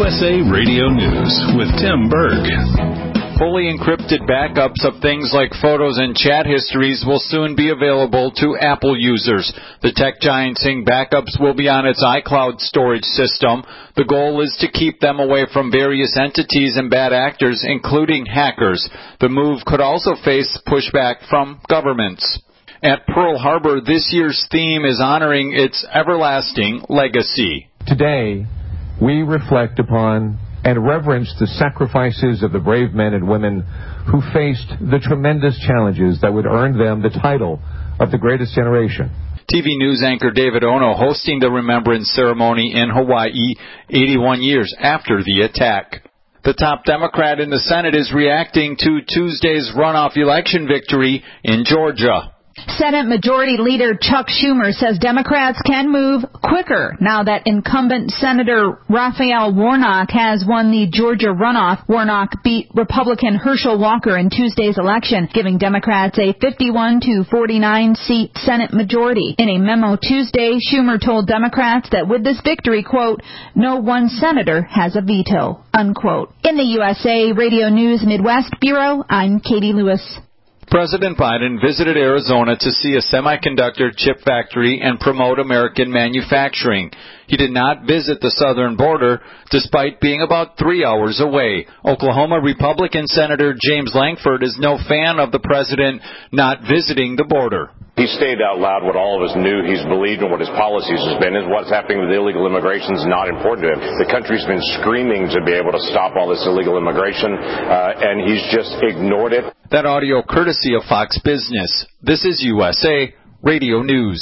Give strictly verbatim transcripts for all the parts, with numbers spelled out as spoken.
S A Radio News with Tim Berg. Fully encrypted backups of things like photos and chat histories will soon be available to Apple users. The tech giant saying backups will be on its iCloud storage system. The goal is to keep them away from various entities and bad actors, including hackers. The move could also face pushback from governments. At Pearl Harbor, this year's theme is honoring its everlasting legacy. Today, we reflect upon and reverence the sacrifices of the brave men and women who faced the tremendous challenges that would earn them the title of the greatest generation. T V News anchor David Ono hosting the remembrance ceremony in Hawaii eighty-one years after the attack. The top Democrat in the Senate is reacting to Tuesday's runoff election victory in Georgia. Senate Majority Leader Chuck Schumer says Democrats can move quicker now that incumbent Senator Raphael Warnock has won the Georgia runoff. Warnock beat Republican Herschel Walker in Tuesday's election, giving Democrats a fifty-one to forty-nine seat Senate majority. In a memo Tuesday, Schumer told Democrats that with this victory, quote, no one senator has a veto, unquote. In the U S A Radio News Midwest Bureau, I'm Katie Lewis. President Biden visited Arizona to see a semiconductor chip factory and promote American manufacturing. He did not visit the southern border, despite being about three hours away. Oklahoma Republican Senator James Lankford is no fan of the president not visiting the border. He stated out loud what all of us knew he's believed and what his policies has been, is what's happening with illegal immigration is not important to him. The country's been screaming to be able to stop all this illegal immigration, uh, and he's just ignored it. That audio courtesy of Fox Business. This is U S A Radio News.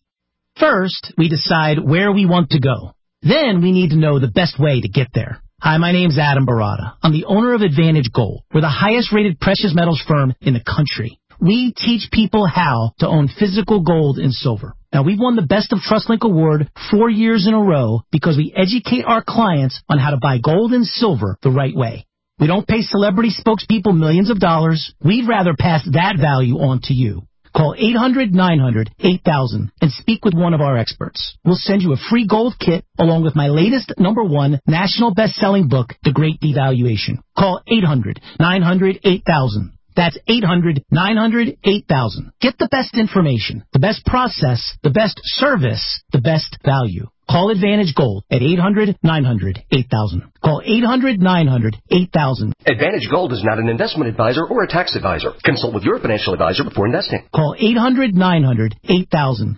First, we decide where we want to go. Then we need to know the best way to get there. Hi, my name's Adam Barada. I'm the owner of Advantage Gold. We're the highest-rated precious metals firm in the country. We teach people how to own physical gold and silver. Now, we've won the Best of TrustLink Award four years in a row because we educate our clients on how to buy gold and silver the right way. We don't pay celebrity spokespeople millions of dollars. We'd rather pass that value on to you. Call eight hundred nine hundred eight thousand and speak with one of our experts. We'll send you a free gold kit along with my latest number one national best-selling book, The Great Devaluation. Call eight hundred nine hundred eight thousand. That's eight hundred nine hundred eight thousand. Get the best information, the best process, the best service, the best value. Call Advantage Gold at eight hundred nine hundred eight thousand. Call eight hundred nine hundred eight thousand. Advantage Gold is not an investment advisor or a tax advisor. Consult with your financial advisor before investing. Call eight hundred nine hundred eight thousand.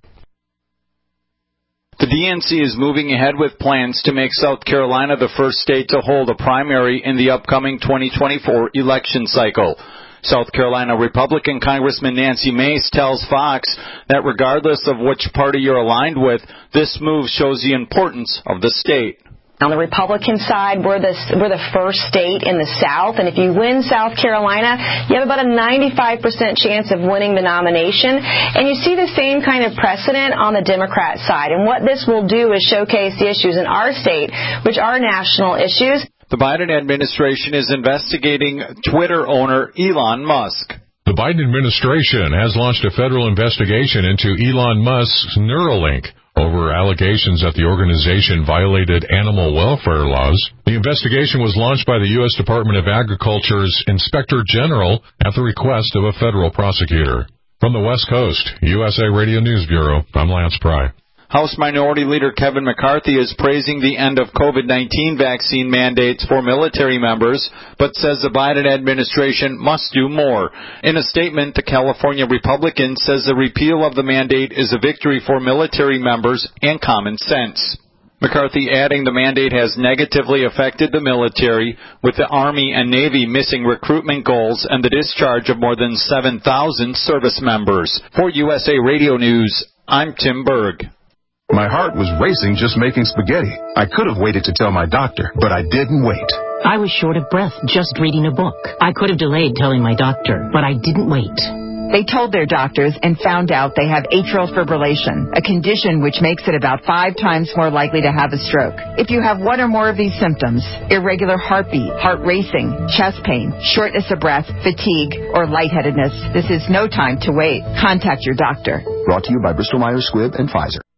The D N C is moving ahead with plans to make South Carolina the first state to hold a primary in the upcoming twenty twenty-four election cycle. South Carolina Republican Congressman Nancy Mace tells Fox that regardless of which party you're aligned with, this move shows the importance of the state. On the Republican side, we're the, we're the first state in the South, and if you win South Carolina, you have about a ninety-five percent chance of winning the nomination. And you see the same kind of precedent on the Democrat side. And what this will do is showcase the issues in our state, which are national issues. The Biden administration is investigating Twitter owner Elon Musk. The Biden administration has launched a federal investigation into Elon Musk's Neuralink over allegations that the organization violated animal welfare laws. The investigation was launched by the U S Department of Agriculture's Inspector General at the request of a federal prosecutor. From the West Coast, U S A Radio News Bureau, I'm Lance Pry. House Minority Leader Kevin McCarthy is praising the end of COVID nineteen vaccine mandates for military members, but says the Biden administration must do more. In a statement, the California Republican says the repeal of the mandate is a victory for military members and common sense. McCarthy adding the mandate has negatively affected the military, with the Army and Navy missing recruitment goals and the discharge of more than seven thousand service members. For U S A Radio News, I'm Tim Berg. My heart was racing just making spaghetti. I could have waited to tell my doctor, but I didn't wait. I was short of breath just reading a book. I could have delayed telling my doctor, but I didn't wait. They told their doctors and found out they have atrial fibrillation, a condition which makes it about five times more likely to have a stroke. If you have one or more of these symptoms, irregular heartbeat, heart racing, chest pain, shortness of breath, fatigue, or lightheadedness, this is no time to wait. Contact your doctor. Brought to you by Bristol Myers Squibb and Pfizer.